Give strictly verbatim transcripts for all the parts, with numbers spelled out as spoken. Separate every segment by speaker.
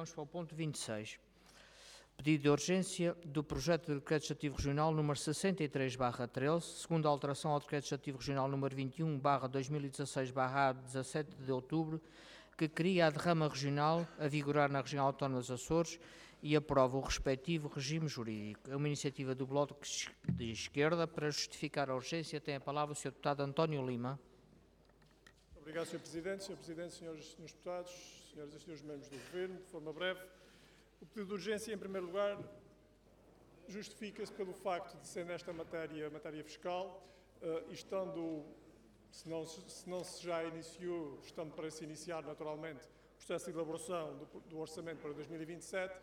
Speaker 1: vamos para o ponto vinte e seis. Pedido de urgência do projeto de Decreto Legislativo Regional número sessenta e três barra treze, segundo a alteração ao Decreto Legislativo Regional número vinte e um barra dois mil e dezasseis barra A, dezassete de outubro, que cria a derrama regional a vigorar na região autónoma dos Açores e aprova o respectivo regime jurídico. É uma iniciativa do Bloco de Esquerda. Para justificar a urgência, tem a palavra o senhor Deputado António Lima.
Speaker 2: Obrigado, senhor Presidente. senhor Presidente, senhores e senhores deputados, senhoras e senhores membros do Governo, de forma breve. O pedido de urgência, em primeiro lugar, justifica-se pelo facto de ser nesta matéria, matéria fiscal, uh, estando, se não, se não se já iniciou, estando para se iniciar naturalmente, o processo de elaboração do, do orçamento para dois mil e vinte e sete,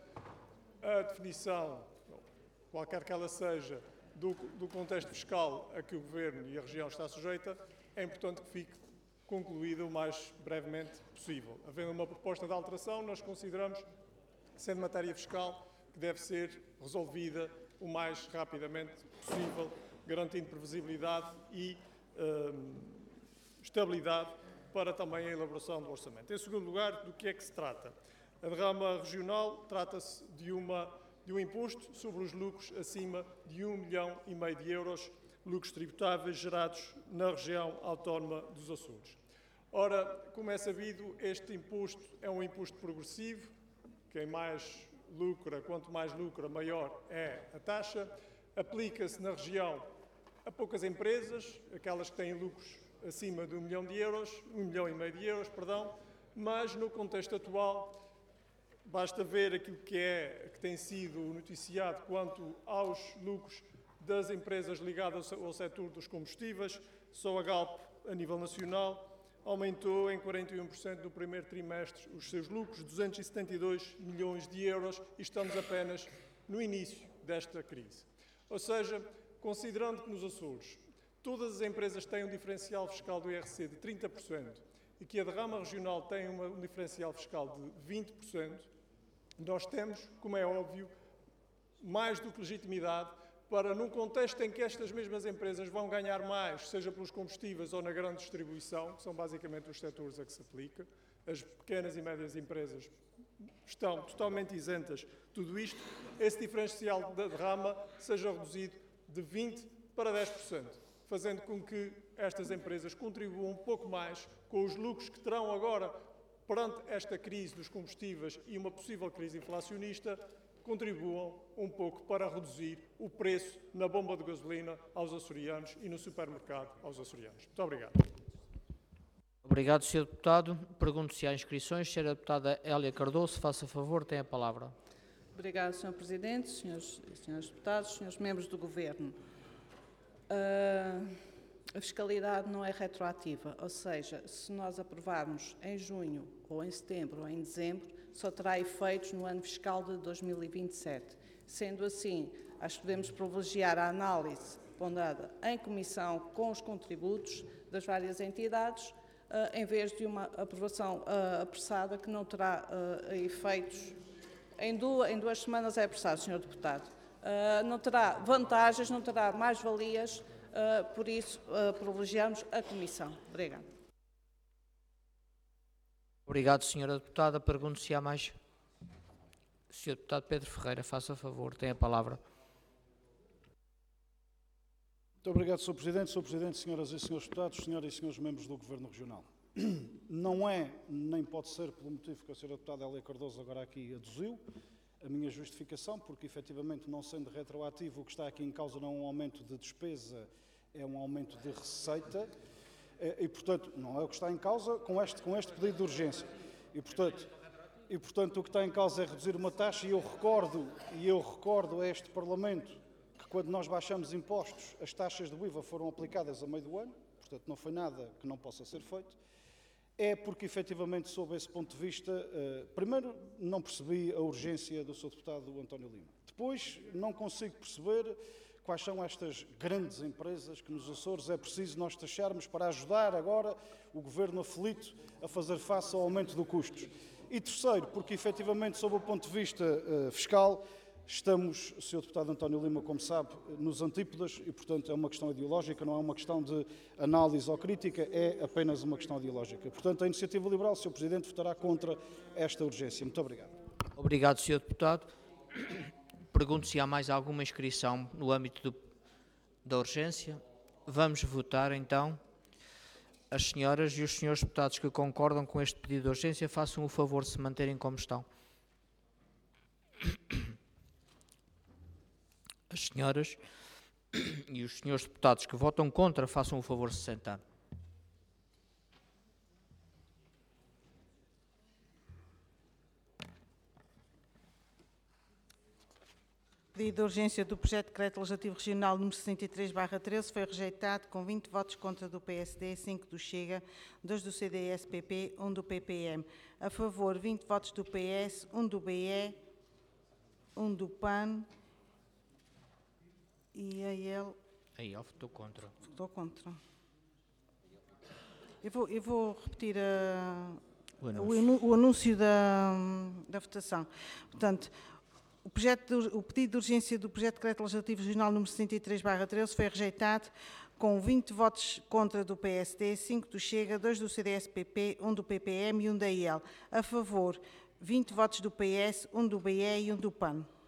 Speaker 2: a definição, qualquer que ela seja, do, do contexto fiscal a que o Governo e a região está sujeita, é importante que fique concluída o mais brevemente possível. Havendo uma proposta de alteração, nós consideramos, sendo matéria fiscal, que deve ser resolvida o mais rapidamente possível, garantindo previsibilidade e hum, estabilidade para também a elaboração do orçamento. Em segundo lugar, do que é que se trata? A derrama regional trata-se de, uma, de um imposto sobre os lucros acima de um milhão e meio de euros, lucros tributáveis gerados na região autónoma dos Açores. Ora, como é sabido, este imposto é um imposto progressivo. Quem mais lucra, quanto mais lucra, maior é a taxa. Aplica-se na região a poucas empresas, aquelas que têm lucros acima de um milhão de euros, um milhão e meio de euros, perdão, mas no contexto atual, basta ver aquilo que, é, que tem sido noticiado quanto aos lucros das empresas ligadas ao setor dos combustíveis. Só a Galp, a nível nacional, aumentou em quarenta e um por cento no primeiro trimestre os seus lucros, duzentos e setenta e dois milhões de euros, e estamos apenas no início desta crise. Ou seja, considerando que nos Açores todas as empresas têm um diferencial fiscal do I R C de trinta por cento e que a derrama regional tem uma, um diferencial fiscal de vinte por cento, nós temos, como é óbvio, mais do que legitimidade para, num contexto em que estas mesmas empresas vão ganhar mais, seja pelos combustíveis ou na grande distribuição, que são basicamente os setores a que se aplica, as pequenas e médias empresas estão totalmente isentas de tudo isto, esse diferencial da derrama seja reduzido de vinte por cento para dez por cento, fazendo com que estas empresas contribuam um pouco mais com os lucros que terão agora perante esta crise dos combustíveis e uma possível crise inflacionista, contribuam um pouco para reduzir o preço na bomba de gasolina aos açorianos e no supermercado aos açorianos. Muito obrigado.
Speaker 1: Obrigado, senhor Deputado. Pergunto se há inscrições. Senhora Deputada Hélia Cardoso, faça favor, tem a palavra.
Speaker 3: Obrigado, senhor Presidente, senhores e senhores deputados, senhores membros do Governo. Uh, a fiscalidade não é retroativa, ou seja, se nós aprovarmos em junho, ou em setembro, ou em dezembro, só terá efeitos no ano fiscal de dois mil e vinte e sete. Sendo assim, acho que podemos privilegiar a análise ponderada em comissão com os contributos das várias entidades, uh, em vez de uma aprovação uh, apressada que não terá uh, efeitos. Em duas, em duas semanas é apressado, senhor Deputado. Uh, não terá vantagens, não terá mais-valias, uh, por isso uh, privilegiamos a comissão. Obrigada.
Speaker 1: Obrigado, senhora Deputada. Pergunto se há mais. senhor Deputado Pedro Ferreira, faça favor, tem a palavra.
Speaker 4: Muito obrigado, senhor Presidente. senhor Presidente, senhoras e senhores deputados, senhoras e senhores membros do Governo Regional. Não é, nem pode ser, pelo motivo que a senhora Deputada Hélia Cardoso agora aqui aduziu, a minha justificação, porque efetivamente, não sendo retroativo, o que está aqui em causa não é um aumento de despesa, é um aumento de receita. E, portanto, não é o que está em causa com este, com este pedido de urgência. E portanto, e, portanto, o que está em causa é reduzir uma taxa, e eu recordo, e eu recordo a este Parlamento que, quando nós baixamos impostos, as taxas do I V A foram aplicadas a meio do ano, portanto, não foi nada que não possa ser feito. É porque, efetivamente, sob esse ponto de vista, uh, primeiro, não percebi a urgência do senhor deputado António Lima. Depois, não consigo perceber quais são estas grandes empresas que nos Açores é preciso nós taxarmos para ajudar agora o governo aflito a fazer face ao aumento do custos. E terceiro, porque efetivamente, sob o ponto de vista uh, fiscal, estamos, senhor deputado António Lima, como sabe, nos antípodas e, portanto, é uma questão ideológica, não é uma questão de análise ou crítica, é apenas uma questão ideológica. Portanto, a Iniciativa Liberal, senhor Presidente, votará contra esta urgência. Muito obrigado.
Speaker 1: Obrigado, senhor Deputado. Pergunto se há mais alguma inscrição no âmbito do, da urgência. Vamos votar, então. As senhoras e os senhores deputados que concordam com este pedido de urgência, façam o favor de se manterem como estão. As senhoras e os senhores deputados que votam contra, façam o favor de se sentar.
Speaker 5: O pedido de urgência do projeto de decreto legislativo regional número sessenta e três barra treze foi rejeitado com vinte votos contra do P S D, cinco do Chega, dois do C D S P P, um do P P M. A favor, vinte votos do P S, um do B E, um do P A N e a ele...
Speaker 1: Aí, eu votou contra.
Speaker 5: Votou contra. Eu vou, eu vou repetir a,
Speaker 1: O
Speaker 5: o,
Speaker 1: anúncio.
Speaker 5: anu- o anúncio da, da votação. Portanto, o, projeto de- o pedido de urgência do projeto de decreto legislativo regional número sessenta e três barra treze foi rejeitado com vinte votos contra do P S D, cinco do Chega, dois do C D S P P, um do P P M e um da I L. A favor, vinte votos do P S, um do B E e um do P A N.